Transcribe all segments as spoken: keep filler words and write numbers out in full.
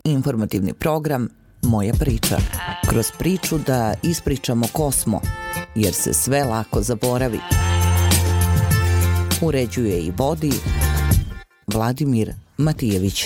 Informativni program Moja priča. Kroz priču da ispričamo ko smo, jer se sve lako zaboravi. Uređuje i vodi Vladimir Matijević.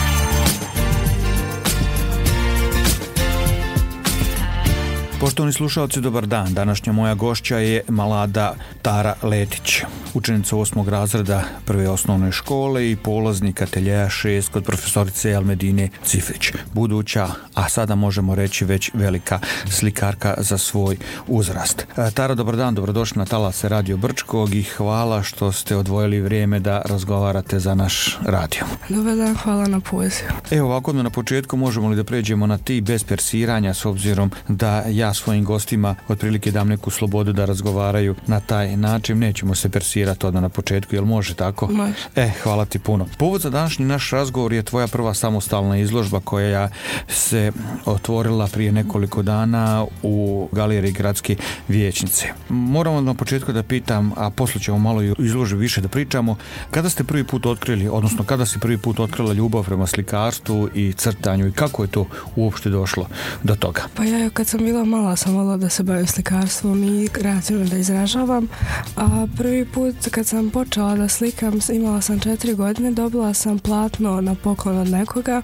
Poštovani slušalci, dobar dan. Današnja moja gošća je mlada Tara Letić, učenica osmog razreda prve osnovne škole i polaznik ateljeja šest kod profesorice Elmedine Cifrić. Buduća, a sada možemo reći već velika slikarka za svoj uzrast. Tara, dobar dan, dobrodošli na talase Radio Brčkog i hvala što ste odvojili vrijeme da razgovarate za naš radio. Dobar dan, hvala na pozivu. Evo ovako na početku, možemo li da pređemo na ti bez persiranja, s obzirom da ja svojim gostima otprilike dam neku slobodu da razgovaraju na taj način. Nećemo se persirati odmah na početku, jel može tako? Može. E, hvala ti puno. Povod za današnji naš razgovor je tvoja prva samostalna izložba koja se otvorila prije nekoliko dana u galeriji Gradske vijećnice. Moramo na početku da pitam, a poslije ćemo malo i izložbi više da pričamo, kada ste prvi put otkrili, odnosno kada si prvi put otkrila ljubav prema slikarstvu i crtanju i kako je to uopšte došlo do toga? Pa ja kad sam bila mala sam volila da se bavim slikarstvom i kreativno da izražavam, a prvi put kad sam počela da slikam imala sam četiri godine, dobila sam platno na poklon od nekoga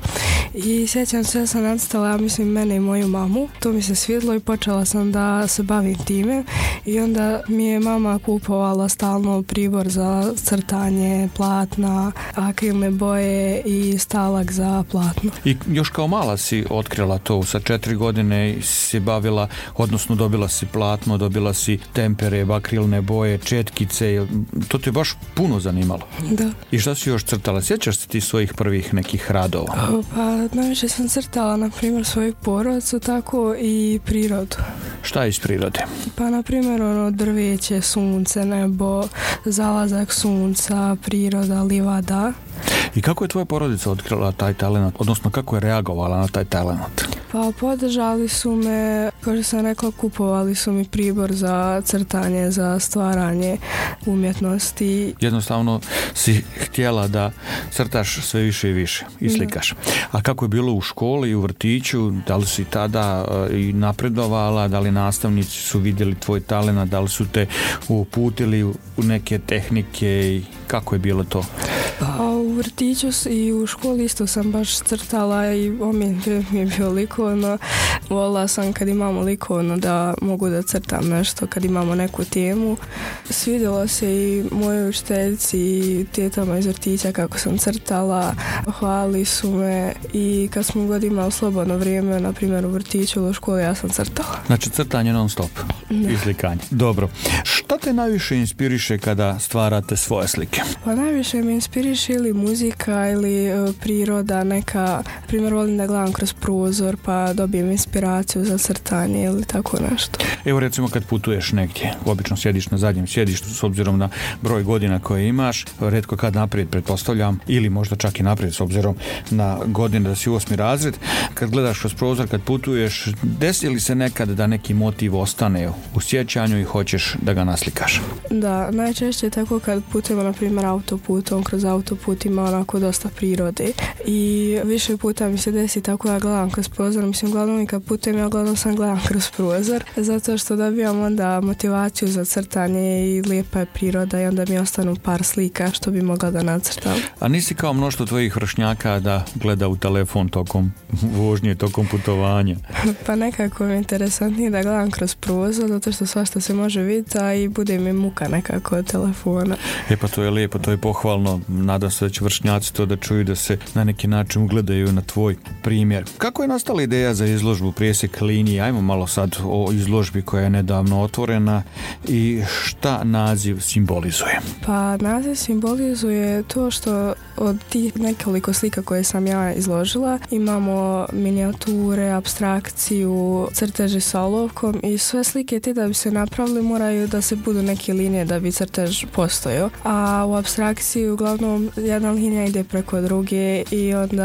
i sjećam se da sam nacrtala, ja mislim, mene i moju mamu. To mi se svidjelo i počela sam da se bavim time i onda mi je mama kupovala stalno pribor za crtanje, platna, akrilne boje i stalak za platno. I još kao mala si otkrila to, sa četiri godine si bavila, odnosno dobila si platno, dobila si tempere, akrilne boje, četkice, to te baš puno zanimalo. Da. I šta si još crtala? Sjećaš se ti svojih prvih nekih radova? O, pa najviše sam crtala, na primjer, svoju porodicu, tako i prirodu. Šta iz prirode? Pa na primjer ono drveće, sunce, nebo, zalazak sunca, priroda, livada. I kako je tvoja porodica otkrila taj talent, odnosno kako je reagovala na taj talent? Pa podržali su me, kao što sam rekla, kupovali su mi pribor za crtanje, za stvaranje umjetnosti. Jednostavno si htjela da crtaš sve više i više i slikaš. A kako je bilo u školi i u vrtiću? Da li si tada i napredovala? Da li nastavnici su vidjeli tvoj talent? Da li su te uputili u neke tehnike i kako je bilo to? Pa u vrtiću i u školi isto sam baš crtala i omiljen mi je bio likovno. Volila sam kad imamo likovno da mogu da crtam nešto, kad imamo neku temu. Svidjelo se i mojoj učiteljici i tetama iz vrtića kako sam crtala. Hvalili su me i kad smo god imali slobodno vrijeme, na primjer u vrtiću ili u školi, ja sam crtala. Znači crtanje non stop i slikanje. Dobro. Šta te najviše inspiriše kada stvarate svoje slike? Pa najviše me inspiriše ili muzika ili e, priroda neka. Na primjer, volim da gledam kroz prozor pa dobijem inspiraciju za crtanje ili tako nešto. Evo recimo kad putuješ negdje, obično sjediš na zadnjem sjedištu s obzirom na broj godina koje imaš, retko kad naprijed pretpostavljam, ili možda čak i naprijed s obzirom na godine da si osmi razred, kad gledaš kroz prozor, kad putuješ, desi li se nekad da neki motiv ostane u sjećanju i hoćeš da ga naslikaš? Da, najčešće je tako kad putujemo na primjer autoputom, kroz autoput ima onako dosta prirode i više puta mi se desi tako da gledam kroz prozor, mislim uglavnom i kad putujem ja uglavnom sam gledam kroz prozor zato što dobijam onda motivaciju za crtanje i lijepa je priroda i onda mi ostanu par slika što bi mogla da nacrtam. A nisi kao mnoštvo tvojih vršnjaka da gleda u telefon tokom vožnje, tokom putovanja? Pa nekako mi je interesantnije da gledam kroz prozor zato što svašta se može vidjeti, a i bude mi muka nekako od telefona. E pa to je lijepo, to je pohvalno. Nadam se da će vršnjaci to da čuju, da se na neki način ugledaju na tvoj primjer. Kako je nastala ideja za izložbu Presjek linije? Ajmo malo sad o izložbi koja je nedavno otvorena i šta naziv simbolizuje? Pa naziv simbolizuje to što od tih nekoliko slika koje sam ja izložila imamo minijature, apstrakciju, crteže sa olovkom i sve slike ti da bi se napravili moraju da se budu neke linije da bi crtež postojao. A u apstrakciji uglavnom jedna linija ide preko druge i onda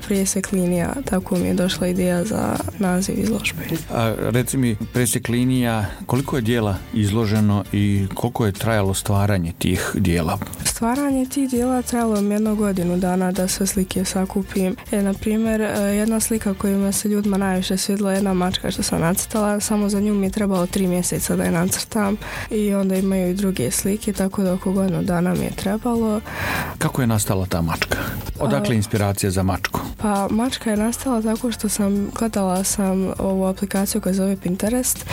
presjek linija, tako mi je došla ideja za naziv izložbe. A reci mi, presjek linija, koliko je dijela izloženo i koliko je trajalo stvaranje tih dijela? Stvaranje tih dijela trajalo mi jednu godinu dana da sve slike sakupim. E, na primjer, jedna slika kojima se ljudima najviše svidjela je jedna mačka što sam nacrtala, samo za nju mi je trebalo tri mjeseca da je nacrtam i onda imaju i druge slike, tako da oko godinu dana mi je trebalo. Kako je nastala ta mačka? Odakle inspiracija za mačku? Pa mačka je nastala tako što sam gledala sam ovu aplikaciju koja zove Pinterest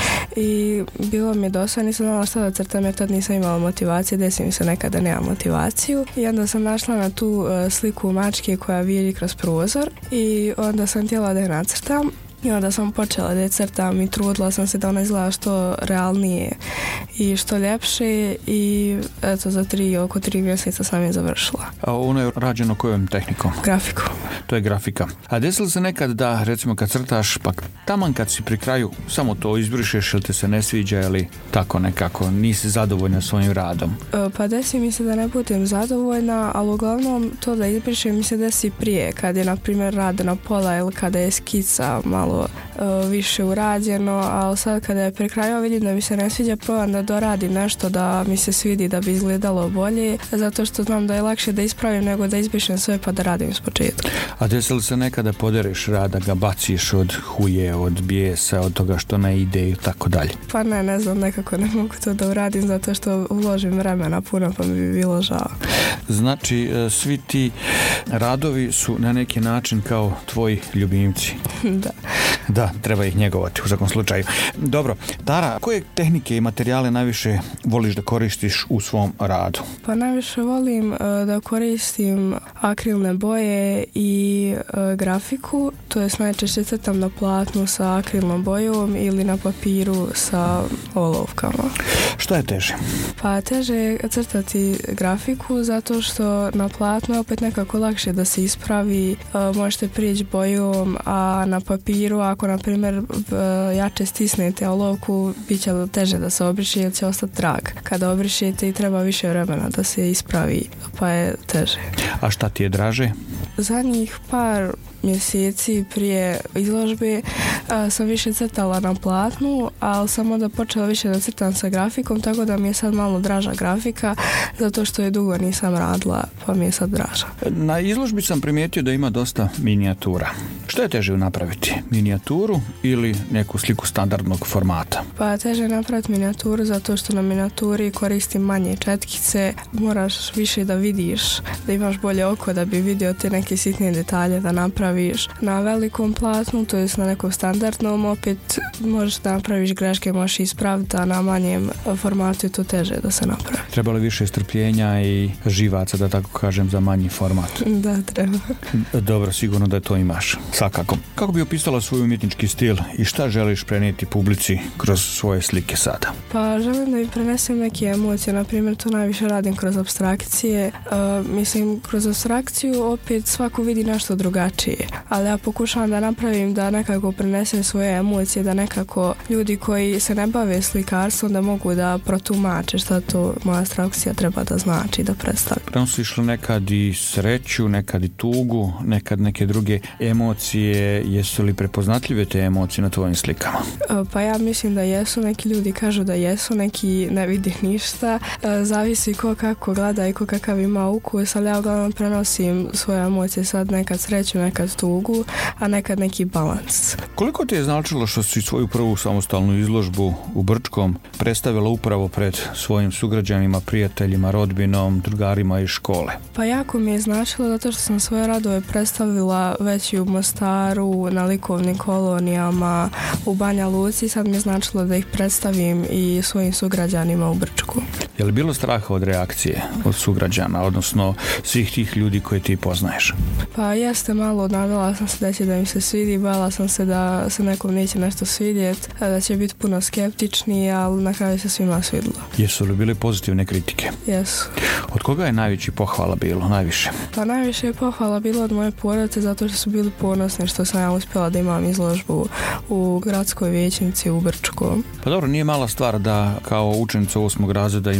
i bilo mi je dosta, nisam znala šta da crtam jer tad nisam imala motivacije, desi mi se nekad da nemam motivaciju i onda sam našla na tu uh, sliku mačke koja viri kroz prozor i onda sam htjela da je nacrtam. I onda sam počela da je crtam i trudila sam se da ona izgleda što realnije i što ljepše i eto za tri, oko tri mjeseca sam je završila. A ono je rađeno kojom tehnikom? Grafiku. To je grafika. A desilo se nekad da, recimo kad crtaš, pa taman kad si pri kraju samo to izbrišeš ili te se ne sviđa ili tako nekako nisi zadovoljna svojim radom? E, pa desi mi se da ne budem zadovoljna, ali uglavnom to da izbrišem mi se desi prije, kad je na primjer rad na pola ili kada je skica malo uh, više urađeno, ali sad kada je pri kraju vidim da mi se ne sviđa, probam da doradim nešto da mi se svidi da bi izgledalo bolje, zato što znam da je lakše da ispravim nego da izbrišem sve pa da radim s početka. A desi li se nekada podereš rad, da ga baciš od huje, od bijesa, od toga što ne ide i tako dalje? Pa ne, ne znam, nekako ne mogu to da uradim zato što uložim vremena puno pa mi bi bilo žao. Znači, svi ti radovi su na neki način kao tvoji ljubimci. Da. Da, treba ih njegovati u svakom slučaju. Dobro, Tara, koje tehnike i materijale najviše voliš da koristiš u svom radu? Pa najviše volim uh, da koristim akrilne boje i uh, grafiku, to jest najčešće crtam na platnu sa akrilnom bojom ili na papiru sa olovkama. Što je teže? Pa teže je crtati grafiku zato što na platnu je opet nekako lakše da se ispravi, uh, možete prijeći bojom, a na papiru ako na primjer jače stisnete olovku bit će teže da se obriše jer će ostati trag. Kada obrišete i treba više vremena da se ispravi pa je teže. A šta ti je draže? Zadnjih par mjeseci prije izložbe a, sam više crtala na platnu, ali sam onda počela više da crtam sa grafikom, tako da mi je sad malo draža grafika, zato što je dugo nisam radila, pa mi je sad draža. Na izložbi sam primijetio da ima dosta minijatura. Što je teže napraviti? Minijaturu ili neku sliku standardnog formata? Pa teže je napraviti minijaturu zato što na minijaturi koristim manje četkice, moraš više da vidiš, da imaš bolje oko da bi vidio te neke sitne detalje da napraviš. Na velikom platnu, to jest na nekom standardnom, opet možeš da napraviš greške, možeš ispraviti, a na manjem formatu je to teže da se napravi. Treba li više strpljenja i živaca, da tako kažem, za manji format? Da, treba. Dobro, sigurno da to imaš. Svakako. Kako bi opisala svoj umjetnički stil i šta želiš prenijeti publici kroz svoje slike sada? Pa želim da im prenesem neke emocije, na primjer to najviše radim kroz apstrakcije. Uh, mislim, kroz apstrakciju opet svako vidi nešto drugačije, ali ja pokušavam da napravim da nekako prenesem svoje emocije, da nekako ljudi koji se ne bave slikarstvom da mogu da protumače šta to moja apstrakcija treba da znači, da predstavi. Prenosiš li nekad i sreću, nekad i tugu, nekad neke druge emocije, jesu li prepoznatljive te emocije na tvojim slikama? Pa ja mislim da jesu, neki ljudi kažu da jesu, neki ne vidi ništa, zavisi ko kako gleda i ko kakav ima ukus, ali ja uglavnom prenosim svoje emocije, sad nekad sreću, nekad tugu, a nekad neki balans. Koliko ti je značilo što si svoju prvu samostalnu izložbu u Brčkom predstavila upravo pred svojim sugrađanima, prijateljima, rodbinom, drugarima iz škole? Pa jako mi je značilo zato što sam svoje radove predstavila već i u Mostaru, na likovnim kolonijama, u Banja Luci, sad mi je značilo da ih predstavim i svojim sugrađanima u Brčku. Je li bilo straha od reakcije od sugrađana, odnosno svih tih ljudi koje ti poznaješ? Pa jeste malo, nadala sam se da će da mi se svidi, bala sam se da se nekom neće nešto svidjeti, da će biti puno skeptični, ali na kraju se svima svidilo. Jesu li bile pozitivne kritike? Jesu. Od koga je najveći pohvala bilo, najviše? Pa najviše je pohvala bilo od moje porodice zato što su bili ponosni što sam ja uspjela da imam izložbu u gradskoj vijećnici u Brčku. Pa dobro, nije mala stvar da kao učenica osmog razreda ima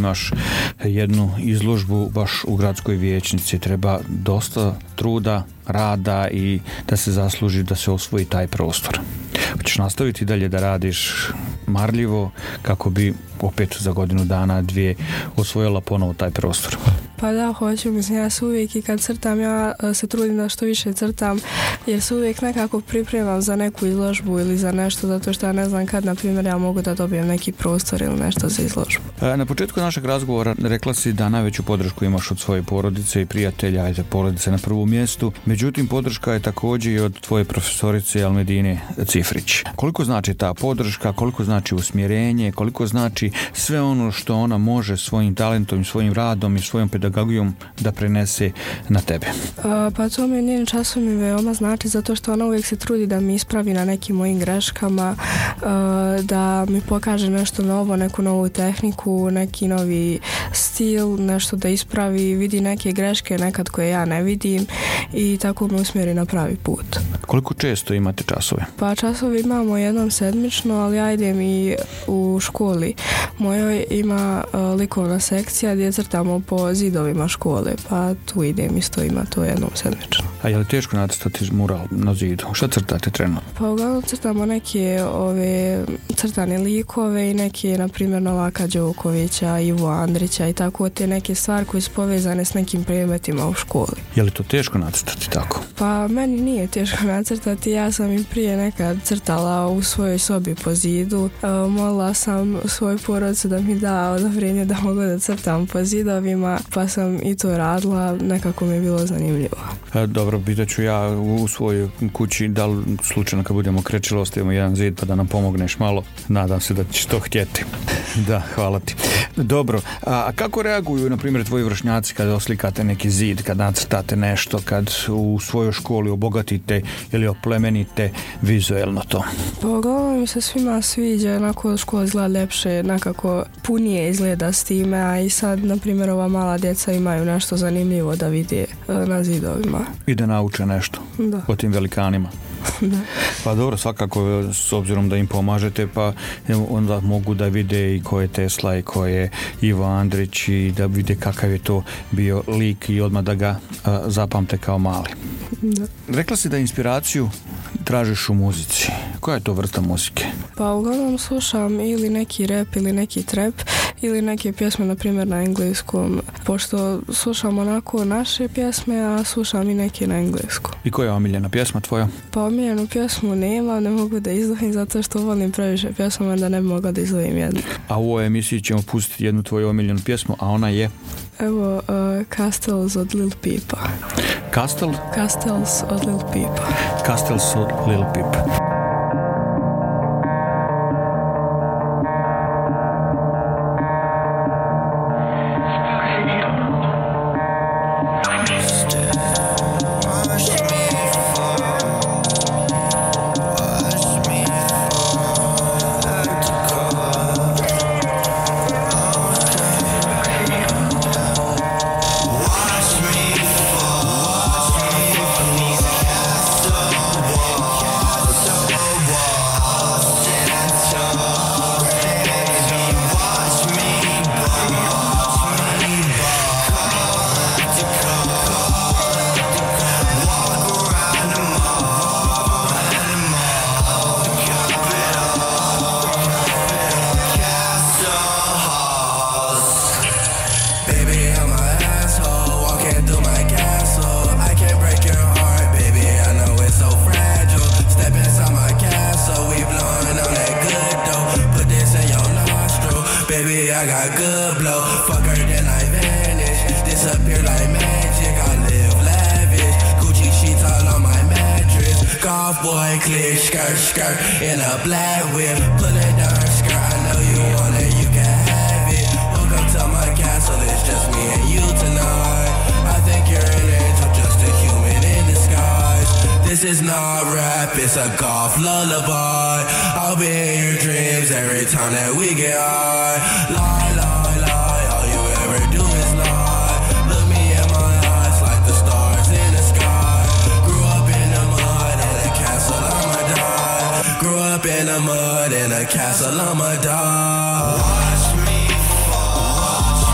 imaš jednu izložbu baš u gradskoj vijećnici. Treba dosta truda, rada i da se zasluži da se osvoji taj prostor. Hoćeš nastaviti dalje da radiš marljivo kako bi opet za godinu dana, dvije osvojila ponovo taj prostor? Pa da, hoću, mislim, ja se uvijek i kad crtam, ja se trudim da što više crtam, jer se uvijek nekako pripremam za neku izložbu ili za nešto, zato što ja ne znam kad, na primjer, ja mogu da dobijem neki prostor ili nešto za izložbu. Na početku našeg razgovora rekla si da najveću podršku imaš od svoje porodice i prijatelja, ajde, porodice na prvom mjestu, međutim podrška je također i od tvoje profesorice Almedine Cifrić. Koliko znači ta podrška, koliko znači usmjerenje, koliko znači sve ono što ona može svojim talentom, svojim radom i svojom pedagogijom da prenese na tebe? A, pa to mi njen časom mi veoma znači, zato što ona uvijek se trudi da mi ispravi na nekim mojim greškama, a, da mi pokaže nešto novo, neku novu tehniku, neki novi stil, nešto da ispravi, vidi neke greške nekad koje ja ne vidim i tako me usmjeri na pravi put. Koliko često imate časove? Pa časove imamo jednom sedmično, ali ja idem i u školi. Mojoj ima uh, likovna sekcija gdje crtamo po zidovima škole, pa tu idem isto, ima to jednom sedmično. A je li teško nacrtati mural na zidu? Šta crtate trenutno? Pa uglavnom crtamo neke ove crtane likove i neke, na primjer, Novaka Đokovića, Ivo Andrića i tako, te neke stvari koje su povezane s nekim predmetima u školi. Je li to teško nacrtati tako? Pa meni nije teško nacrtati, ja sam i prije nekad crtala u svojoj sobi po zidu. Uh, molila sam svoju porodicu da mi da odobrenje da mogu da crtam po zidovima, pa sam i to radila, nekako mi je bilo zanimljivo. E, dobro, pitaću ja u svojoj kući, da li slučajno kad budemo krećili ostavimo jedan zid pa da nam pomogneš malo, nadam se da ćeš to htjeti. Da, hvala ti. Dobro, a kako reaguju, na primjer, tvoji vršnjaci kad oslikate neki zid, kad nacrtate nešto, kad u svojoj školi obogatite ili oplemenite vizuelno to? Pa uglavnom mi se svima sviđa, onako škola izgleda ljepše, nekako punije izgleda s time, a i sad, na primjer, ova mala djeca imaju nešto zanimljivo da vide na zidovima. I da nauče nešto da. O tim velikanima. Da. Pa dobro, svakako, s obzirom da im pomažete, pa onda mogu da vide i ko je Tesla i ko je Ivo Andrić i da vide kakav je to bio lik i odmah da ga a, zapamte kao mali. Da. Rekla si da inspiraciju tražiš u muzici. Koja je to vrsta muzike? Pa uglavnom slušam ili neki rap ili neki trap ili neke pjesme, na primjer, na engleskom, pošto slušam onako naše pjesme, a slušam i neke na engleskom. I koja je omiljena pjesma tvoja? Pa omiljenu pjesmu nema, ne mogu da izdvojim zato što volim previše pjesama da ne bi mogla da izdvojim jednu. A u ovoj emisiji ćemo pustiti jednu tvoju omiljenu pjesmu, a ona je? Evo, uh, Castles od Lil Peepa. Castle? Castles od Lil Peepa. Castles od Lil Peep. In the mud in a castle, I'm a dog. Watch me fall.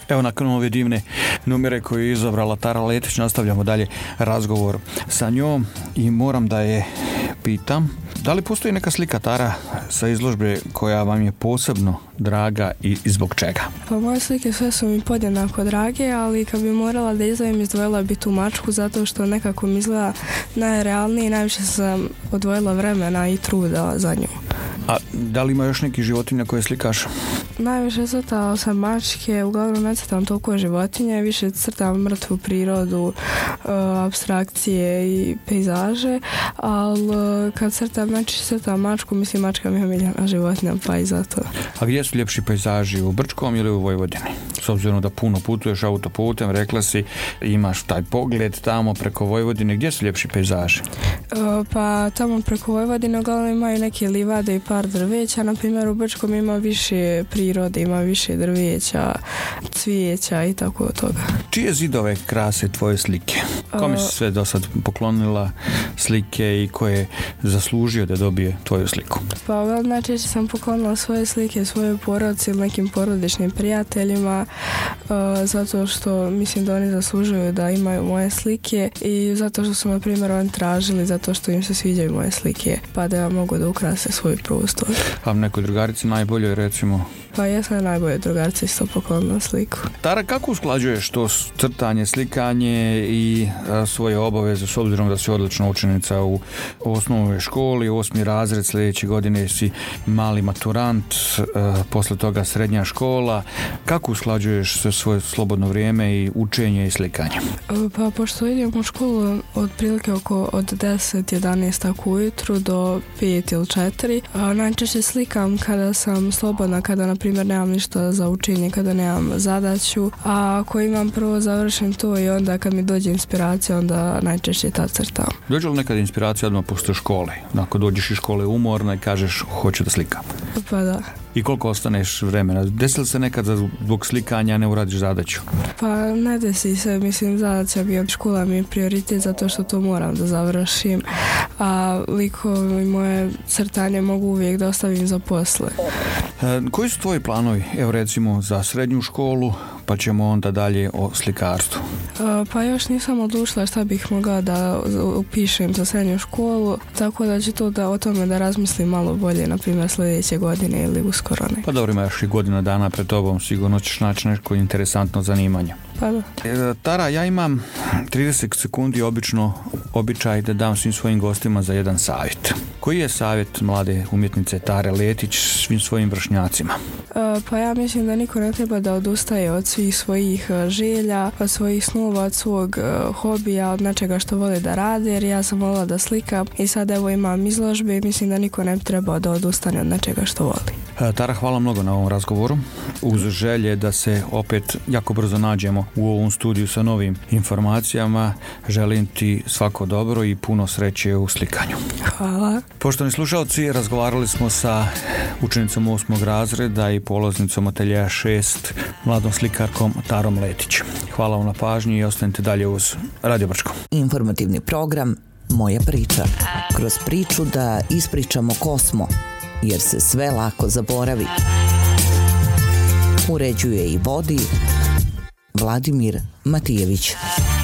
Evo, nakon ove divne numere koju je izabrala Tara Letić, nastavljamo dalje razgovor sa njom i moram da je pitam, da li postoji neka slika, Tara, sa izložbe koja vam je posebno draga i zbog čega? Pa moje slike sve su mi podjednako drage, ali kad bi morala da izdvojim, izdvojila bi tu mačku zato što nekako mi izgleda najrealnije i najviše sam odvojila vremena i truda za nju. A da li ima još neki životinja koje slikaš? Najviše crtao sam mačke, uglavnom ne crtam toliko životinje, više crtam mrtvu prirodu, uh, apstrakcije i pejzaže, ali uh, kad crtam, znači crtam mačku, mislim mačka mi je omiljena životinja, pa i zato. A gdje su ljepši pejzaži, u Brčkom ili u Vojvodini? S obzirom da puno putuješ autoputem, rekla si, imaš taj pogled tamo preko Vojvodine, gdje su ljepši pejzaži? Uh, pa tamo preko Vojvodine uglavnom imaju neke livade i par drveća, na primjer u Brčkom ima više prirode, ima više drveća, cvijeća i tako od toga. Čije zidove krase tvoje slike? Kome si sve do sad poklonila slike i ko je zaslužio da dobije tvoju sliku? Pa najčešće sam poklonila svoje slike svojoj porodici ili nekim porodičnim prijateljima, uh, zato što mislim da oni zaslužuju da imaju moje slike i zato što su, na primjer, oni tražili, zato što im se sviđaju moje slike, pa da ja mogu da ukrase svoj prostor. A nekoj drugarici najboljoj, recimo? Pa ja sam najbolje drugarici isto poklonila sliku. Tara, kako usklađuješ to crtanje, slikanje i a, svoje obaveze, s obzirom da si odlična učenica u osnovnoj školi, osmi razred, sljedeće godine si mali maturant, a, posle toga srednja škola. Kako usklađuješ sve svoje slobodno vrijeme i učenje i slikanje? Pa pošto idem u školu od prilike oko od deset jedanaest tako ujutru do pet ili četiri, a najčešće slikam kada sam slobodna, kada na primjer nemam ništa za učenje, kada nemam zadaću, a ako imam prvo završim to i onda kad mi dođe inspiracija, onda najčešće tad crtam. Dođe li nekad inspiracija odmah posle škole? Ako dođeš iz škole umorna i kažeš hoću da slikam? Pa da. I koliko ostaneš vremena? Desi li se nekad zbog slikanja ne uradiš zadaću? Pa ne desi se, mislim zadaća bi od škola mi je prioritet zato što to moram da završim, a likovi moje crtanje mogu uvijek da ostavim za posle. E, koji su tvoji planovi? Evo recimo za srednju školu, pa ćemo onda dalje o slikarstvu. E, pa još nisam odlučila šta bih mogla da upišem za srednju školu, tako da ću to da o tome da razmislim malo bolje, na primjer sljedeće godine ili uskoro ne. Pa dobro, ima još i godina dana pred tobom, sigurno ćeš naći neko interesantno zanimanje. Pa da. E, Tara, ja imam trideset sekundi obično običaj da dam svim svojim gostima za jedan savjet. Koji je savjet mlade umjetnice Tare Letić svim svojim vršnjacima? E, pa ja mislim da niko ne treba da odustaje od svih svojih želja, od svojih snova, od svog hobija, od nečega što vole da rade, jer ja sam volila da slikam i sad evo imam izložbe i mislim da niko ne treba da odustane od nečega što voli. E, Tara, hvala mnogo na ovom razgovoru. Uz želje da se opet jako brzo nađemo u ovom studiju sa novim informacijama, želim ti svako dobro i puno sreće u slikanju. Hvala. Poštovani slušalci, razgovarali smo sa učenicom osmog razreda i polaznicom ateljeja šest, mladom slikarkom Tarom Letić. Hvala vam na pažnji i ostanite dalje uz Radio Brčko. Informativni program Moja priča. Kroz priču da ispričamo ko smo, jer se sve lako zaboravi. Uređuje i vodi Vladimir Matijević.